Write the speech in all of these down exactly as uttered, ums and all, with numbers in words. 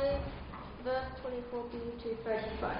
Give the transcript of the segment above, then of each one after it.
five, verse twenty-four b to thirty-five.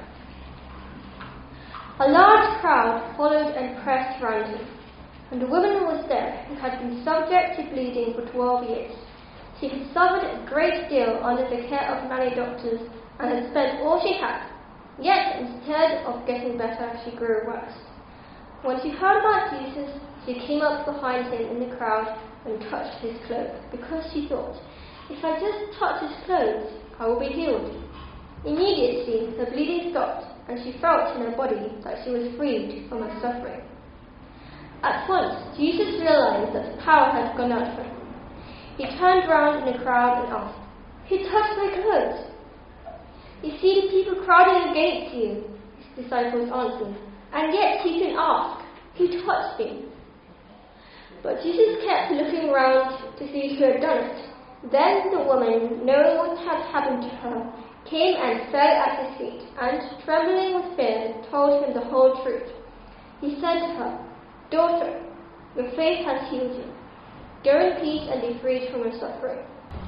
A large crowd followed and pressed round him, and a woman was there who had been subject to bleeding for twelve years. She had suffered a great deal under the care of many doctors and had spent all she had. Yet, instead of getting better, she grew worse. When she heard about Jesus, she came up behind him in the crowd and touched his clothes, because she thought, if I just touch his clothes, I will be healed. Immediately, her bleeding stopped, and she felt in her body that she was freed from her suffering. At once, Jesus realized that power had gone out from him. He turned round in the crowd and asked, "Who touched my clothes?" "You see the people crowding against you," his disciples answered, "and yet you can ask, 'Who touched me?'" But Jesus kept looking round to see who had done it. Then the woman, knowing what had happened to her, came and fell at his feet, and, trembling with fear, told him the whole truth. He said to her, "Daughter, your faith has healed you. Go in peace and be freed from your suffering."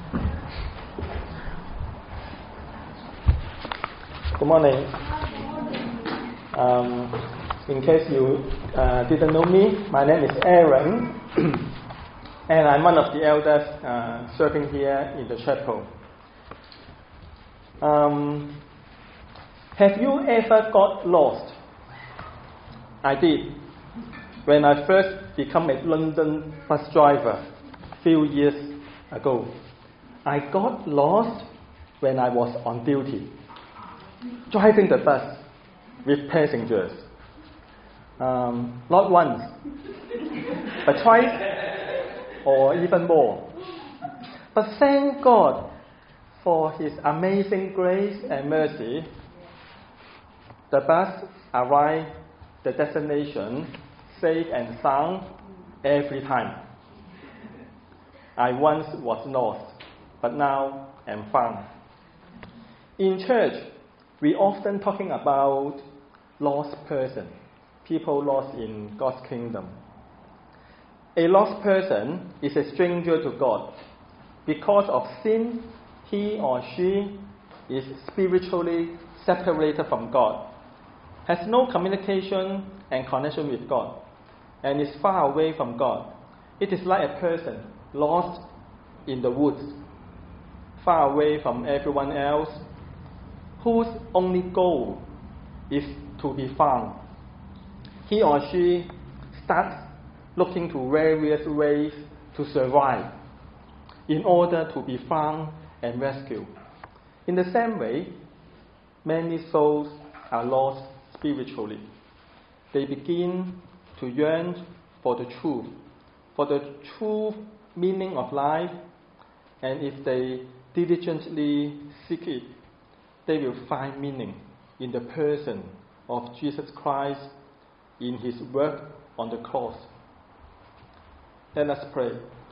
Good morning. Um, in case you uh, didn't know me, my name is Aaron, and I'm one of the elders uh, serving here in the chapel. Um, have you ever got lost? I did. When I first became a London bus driver a few years ago, I got lost when I was on duty, driving the bus with passengers. Um, not once, but twice or even more. But thank God for His amazing grace and mercy. The bus arrived at the destination safe and sound every time. I once was lost, but now am found. In church, we often talking about lost person, people lost in God's kingdom. A lost person is a stranger to God. Because of sin, he or she is spiritually separated from God, has no communication and connection with God, and is far away from God. It is like a person lost in the woods, far away from everyone else, whose only goal is to be found. He or she starts looking to various ways to survive in order to be found and rescued. In the same way, many souls are lost spiritually. They begin to yearn for the truth, for the true meaning of life, and if they diligently seek it, they will find meaning in the person of Jesus Christ, in His work on the cross. Let us pray.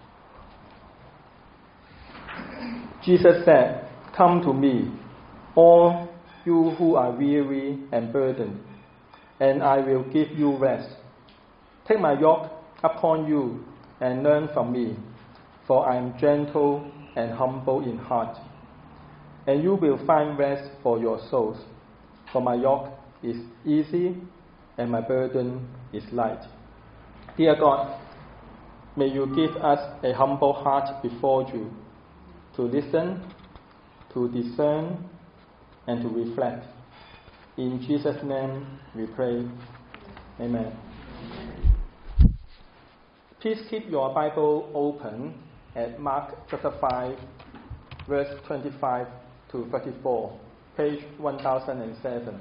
Jesus said, "Come to me, all you who are weary and burdened, and I will give you rest. Take my yoke upon you and learn from me, for I am gentle and humble in heart, and you will find rest for your souls. For my yoke is easy and my burden is light." Dear God, may you give us a humble heart before you, to listen, to discern, and to reflect. In Jesus' name we pray. Amen. Please keep your Bible open at Mark chapter five, verse twenty-five to thirty-four, page one thousand seven.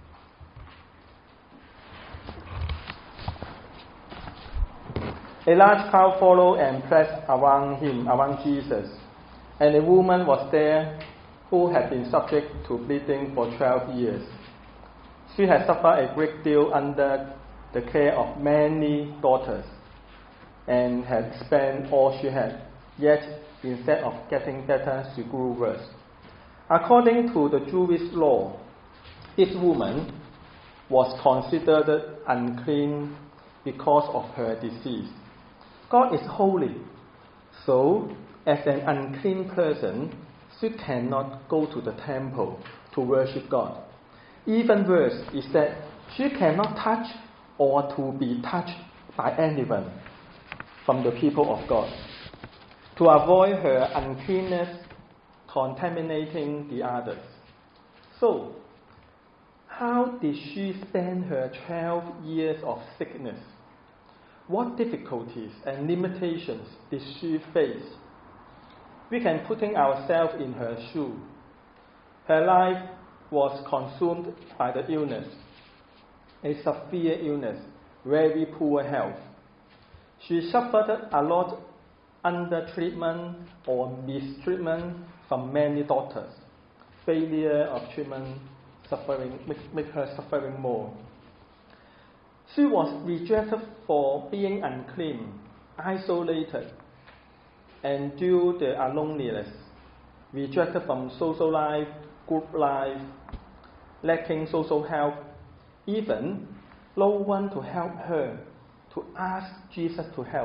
A large crowd followed and pressed around him, around Jesus, and a woman was there who had been subject to bleeding for twelve years. She had suffered a great deal under the care of many doctors, and had spent all she had, yet instead of getting better, she grew worse. According to the Jewish law, this woman was considered unclean because of her disease. God is holy, so as an unclean person, she cannot go to the temple to worship God. Even worse is that she cannot touch or to be touched by anyone from the people of God, to avoid her uncleanness contaminating the others. So, how did she spend her twelve years of sickness? What difficulties and limitations did she face? We can put ourselves in her shoe. Her life was consumed by the illness, a severe illness, very poor health. She suffered a lot under treatment or mistreatment from many doctors. Failure of treatment suffering make, make her suffering more. She was rejected for being unclean, isolated, and due to the loneliness, rejected from social life, group life, lacking social help, even no one to help her, to ask Jesus to help.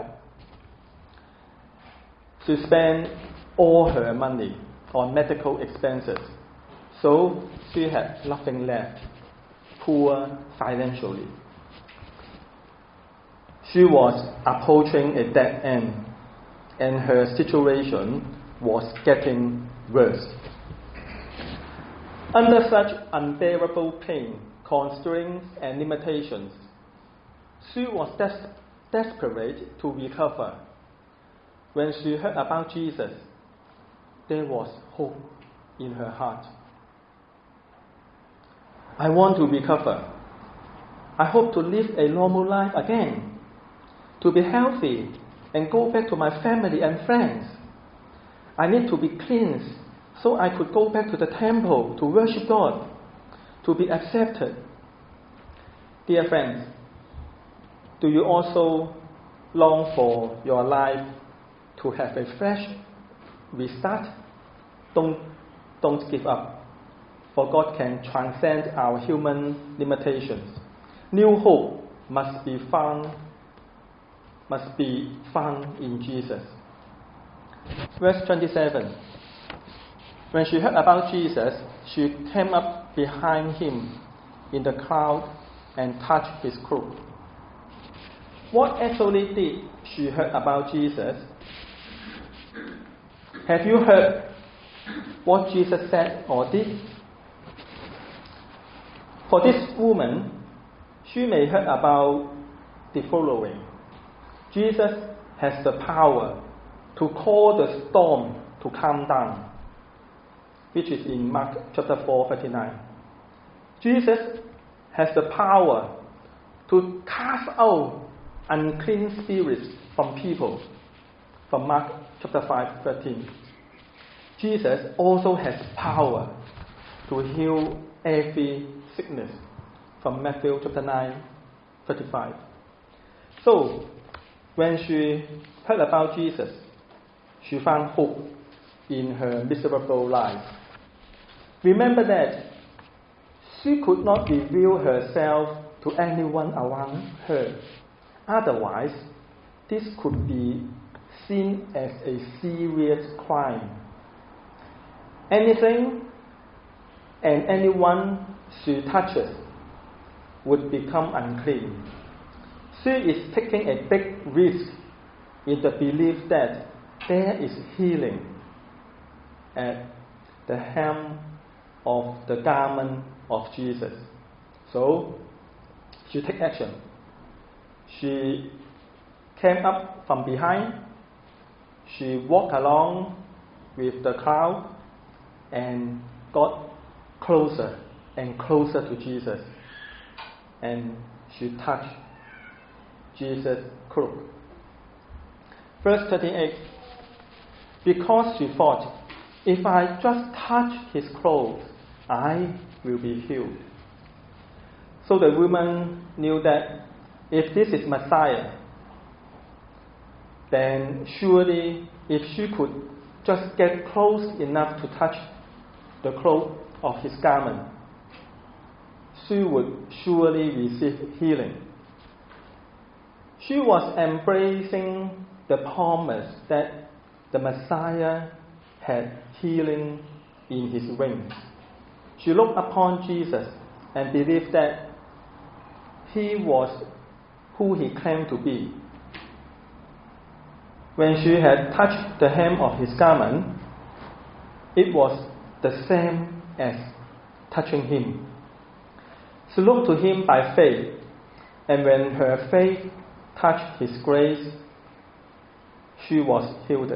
She spent all her money on medical expenses, so she had nothing left, poor financially. She was approaching a dead end, and her situation was getting worse. Under such unbearable pain, constraints, and limitations, she was des- desperate to recover. When she heard about Jesus, there was hope in her heart. I want to recover. I hope to live a normal life again, to be healthy and go back to my family and friends. I need to be cleansed so I could go back to the temple to worship God, to be accepted. Dear friends, do you also long for your life to have a fresh restart? Don't, don't give up, for God can transcend our human limitations. New hope must be found must be found in Jesus. Verse twenty-seven. When she heard about Jesus, she came up behind him in the crowd and touched his cloak. What actually did she heard about Jesus? Have you heard what Jesus said or did? For this woman, she may heard about the following. Jesus has the power to call the storm to calm down, which is in Mark chapter four, thirty-nine. Jesus has the power to cast out unclean spirits from people, from Mark chapter five, thirteen. Jesus also has power to heal every sickness, from Matthew chapter nine, thirty-five. So, when she heard about Jesus, she found hope in her miserable life. Remember that she could not reveal herself to anyone around her. Otherwise, this could be seen as a serious crime. Anything and anyone she touches would become unclean. She is taking a big risk in the belief that there is healing at the hem of the garment of Jesus. So, she took action. She came up from behind. She walked along with the crowd and got closer and closer to Jesus. And she touched Jesus' cloak. Verse thirty-eight. Because she thought, if I just touch his clothes, I will be healed. So the woman knew that if this is Messiah, then surely if she could just get close enough to touch the cloak of his garment, she would surely receive healing. She was embracing the promise that the Messiah had healing in his wings. She looked upon Jesus and believed that he was who he claimed to be. When she had touched the hem of his garment, it was the same as touching him. She looked to him by faith, and when her faith touched his grace, she was healed.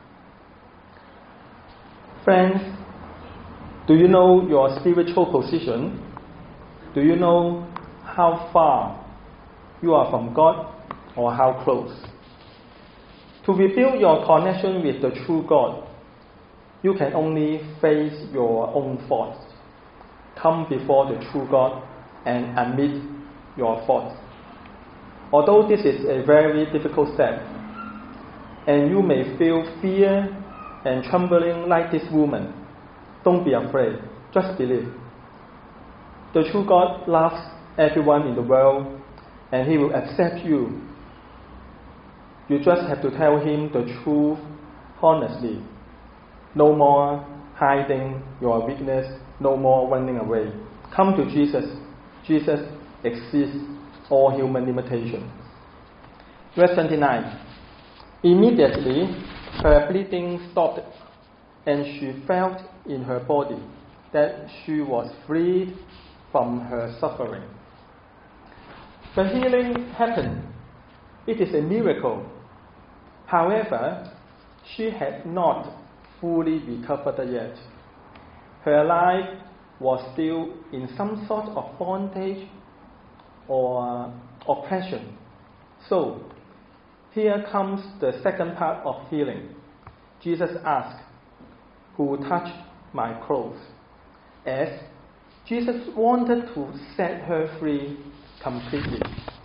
Friends, do you know your spiritual position? Do you know how far you are from God or how close? To rebuild your connection with the true God, you can only face your own faults. Come before the true God and admit your faults. Although this is a very difficult step, and you may feel fear and trembling like this woman, don't be afraid, just believe. The true God loves everyone in the world, and He will accept you. You just have to tell Him the truth honestly. No more hiding your weakness, no more running away. Come to Jesus. Jesus exceeds all human limitation. Verse twenty-nine. Immediately her bleeding stopped, and she felt in her body that she was freed from her suffering. The healing happened. It is a miracle. However, she had not fully recovered yet. Her life was still in some sort of bondage or oppression. So, here comes the second part of healing. Jesus asked, "Who touched my clothes?" As Jesus wanted to set her free completely.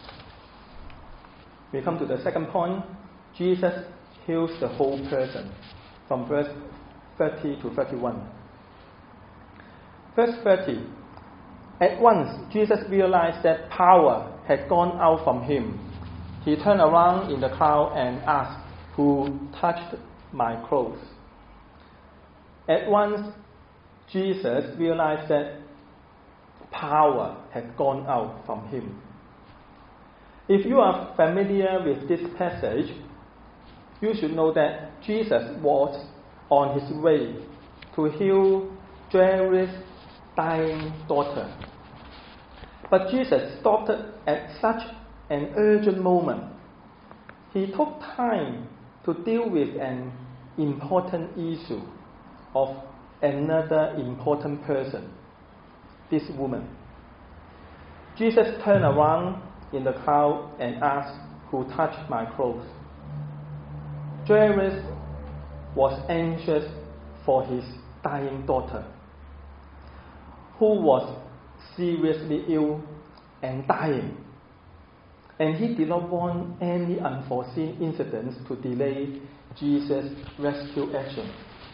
We come to the second point. Jesus heals the whole person, from verse thirty to thirty-one. Verse thirty. At once, Jesus realized that power had gone out from him. He turned around in the crowd and asked, "Who touched my clothes?" At once, Jesus realized that power had gone out from him. If you are familiar with this passage, you should know that Jesus was on his way to heal Jairus' dying daughter. But Jesus stopped at such an urgent moment. He took time to deal with an important issue of another important person, this woman. Jesus turned around in the crowd and asked, "Who touched my clothes?" Jairus was anxious for his dying daughter, who was seriously ill and dying, and he did not want any unforeseen incidents to delay Jesus' rescue action.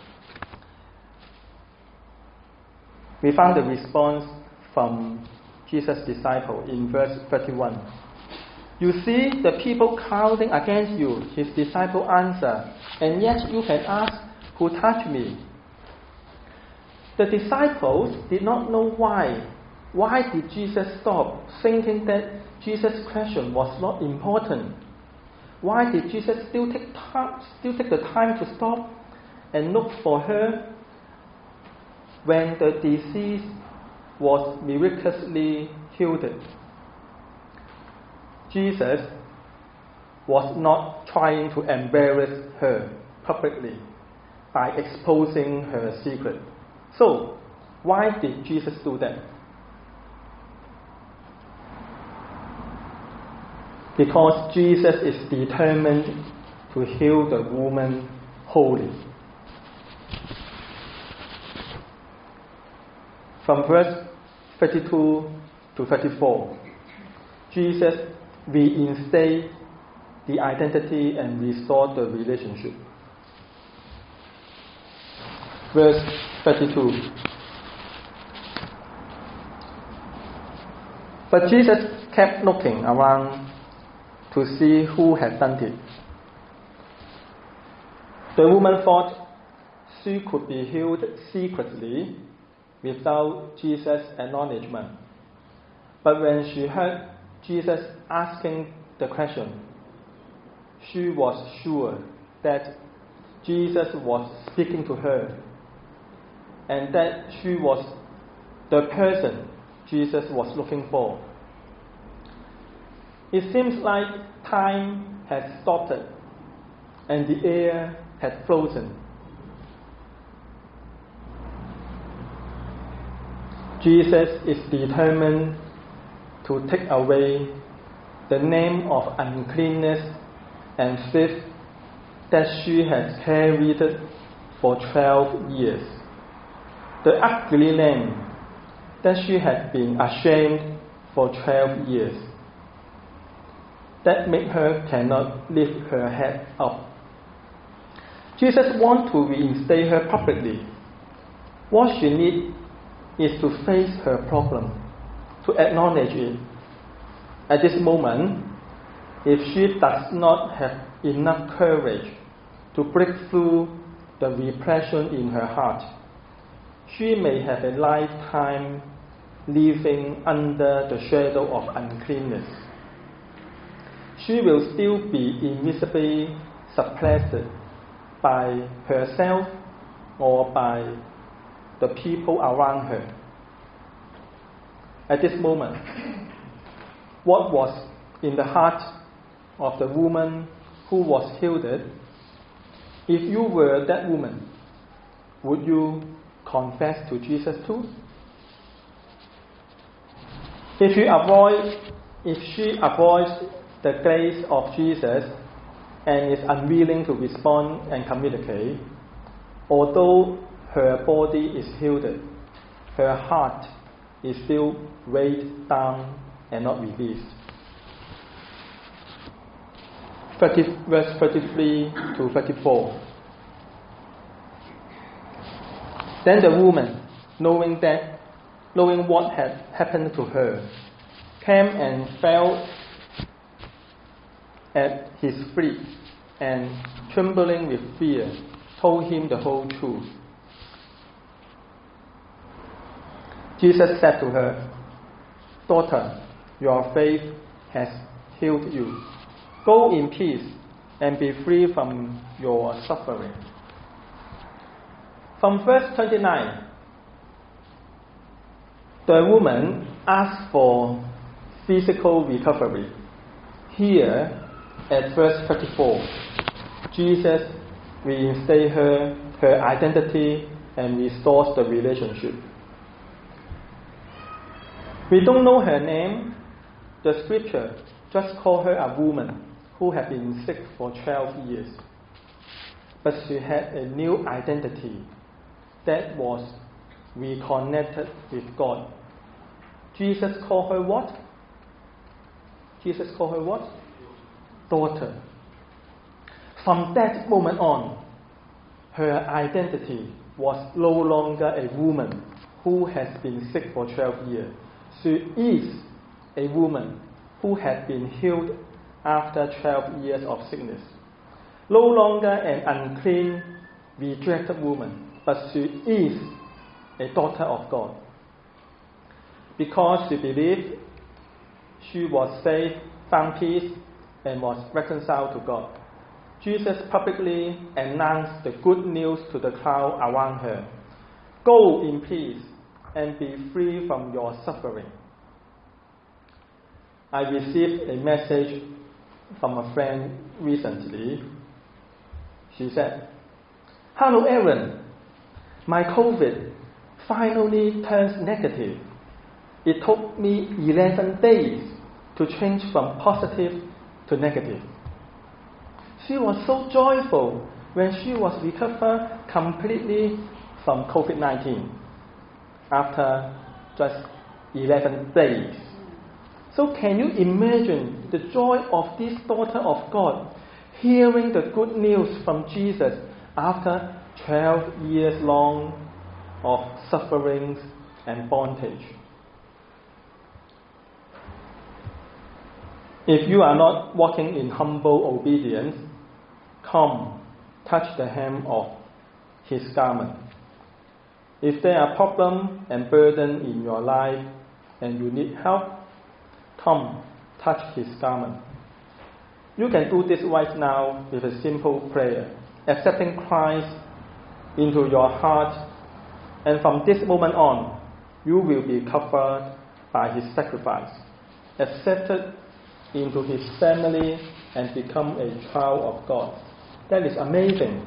We found the response from Jesus' disciple in verse thirty-one. "You see the people crowding against you," his disciple answered, "and yet you can ask, 'Who touched me?'" The disciples did not know why. Why did Jesus stop, thinking that Jesus' question was not important? Why did Jesus still take time, still take the time to stop and look for her when the disease was miraculously healed? Jesus was not trying to embarrass her publicly by exposing her secret. So, why did Jesus do that? Because Jesus is determined to heal the woman wholly. From verse thirty-two to thirty-four, Jesus reinstate the identity and restore the relationship. Verse thirty-two. But Jesus kept looking around to see who had done it. The woman thought she could be healed secretly without Jesus' acknowledgement. But when she heard Jesus asking the question, she was sure that Jesus was speaking to her and that she was the person Jesus was looking for. It seems like time had stopped and the air had frozen. Jesus is determined to take away the name of uncleanness and filth that she has carried for twelve years. The ugly name that she had been ashamed for twelve years. That made her cannot lift her head up. Jesus wants to reinstate her publicly. What she needs is to face her problem, to acknowledge it. At this moment, if she does not have enough courage to break through the repression in her heart, she may have a lifetime living under the shadow of uncleanness. She will still be invisibly suppressed by herself or by the people around her. At this moment, what was in the heart of the woman who was healed? If you were that woman, would you confess to Jesus too? If she avoid, if she avoids the grace of Jesus and is unwilling to respond and communicate, although her body is healed, her heart is still weighed down and not released. Verse thirty-three to thirty-four. Then the woman, knowing that, knowing what had happened to her, came and fell at his feet, and trembling with fear, told him the whole truth. Jesus said to her, "Daughter, your faith has healed you. Go in peace and be free from your suffering." From verse twenty-nine, the woman asked for physical recovery. Here, at verse thirty-four, Jesus reinstates her, her identity and restores the relationship. We don't know her name. The scripture just calls her a woman who had been sick for twelve years. But she had a new identity that was reconnected with God. Jesus called her what? Jesus called her what? Daughter. From that moment on, her identity was no longer a woman who has been sick for twelve years. She is a woman who had been healed after twelve years of sickness. No longer an unclean, rejected woman, but she is a daughter of God. Because she believed, she was saved, found peace, and was reconciled to God. Jesus publicly announced the good news to the crowd around her. Go in peace and be free from your suffering. I received a message from a friend recently. She said, "Hello Aaron, my COVID finally turns negative. It took me eleven days to change from positive to negative." She was so joyful when she was recovered completely from COVID nineteen after just eleven days. So can you imagine the joy of this daughter of God hearing the good news from Jesus after twelve years long of sufferings and bondage? If you are not walking in humble obedience, come, touch the hem of his garment. If there are problems and burdens in your life and you need help, come touch his garment. You can do this right now with a simple prayer, accepting Christ into your heart, and from this moment on, you will be covered by his sacrifice, accepted into his family, and become a child of God. That is amazing.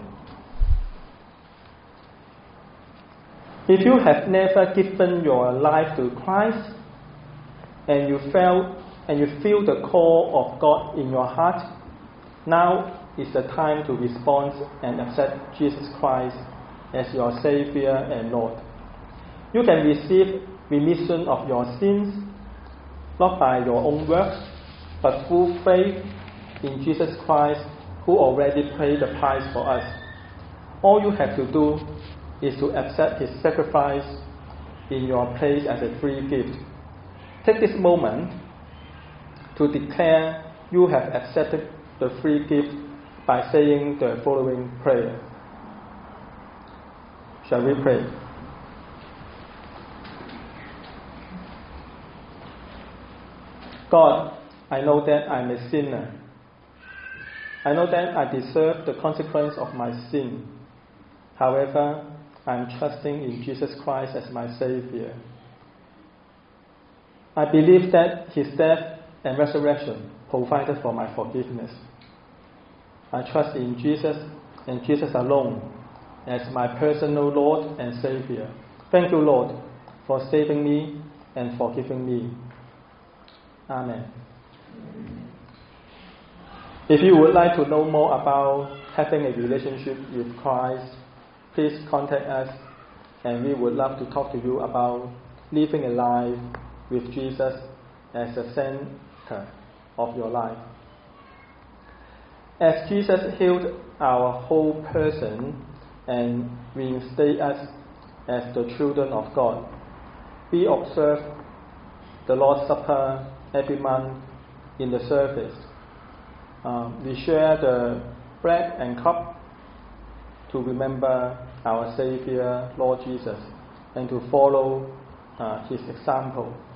If you have never given your life to Christ, and you felt and you feel the call of God in your heart, now is the time to respond and accept Jesus Christ as your Savior and Lord. You can receive remission of your sins, not by your own works, but through faith in Jesus Christ, who already paid the price for us. All you have to do is to accept his sacrifice in your place as a free gift. Take this moment to declare you have accepted the free gift by saying the following prayer. Shall we pray? God, I know that I'm a sinner. I know that I deserve the consequence of my sin. However, I'm trusting in Jesus Christ as my Savior. I believe that his death and resurrection provided for my forgiveness. I trust in Jesus and Jesus alone as my personal Lord and Savior. Thank you, Lord, for saving me and forgiving me. Amen. If you would like to know more about having a relationship with Christ, please contact us, and we would love to talk to you about living a life with Jesus as the center of your life. As Jesus healed our whole person and reinstate us as the children of God, we observe the Lord's Supper every month in the service. Um, we share the bread and cup to remember our Savior, Lord Jesus, and to follow uh, his example.